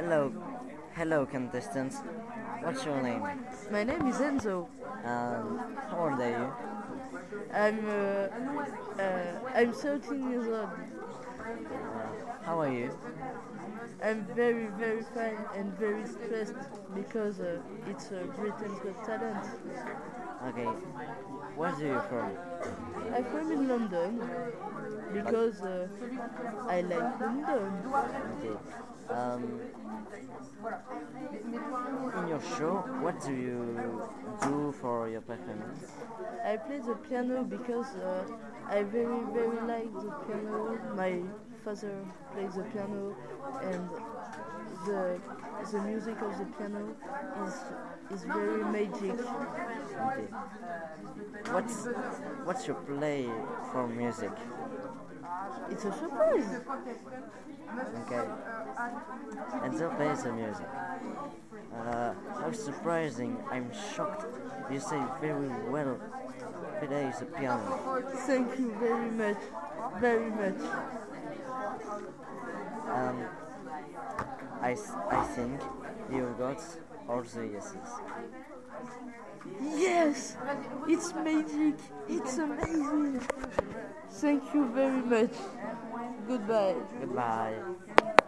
Hello, hello contestants. What's your name? My name is Enzo. How old are you? I'm 13 years old. How are you? I'm very, very fine and very stressed because it's Britain's Got Talent. Okay, where are you from? I'm from in London because I like London. Okay. Um, in your show, what do you do for your performance? I play the piano because I very, very like the piano. My father plays the piano, and the the music of the piano is very magic. Okay. What's what's your play for music? It's a surprise. Okay. And so plays the music. How surprising! I'm shocked. You say very well. Plays the piano. Thank you very much, very much. Um, I think you got all the yeses. Yes, it's magic. It's amazing. Thank you very much. Goodbye. Goodbye.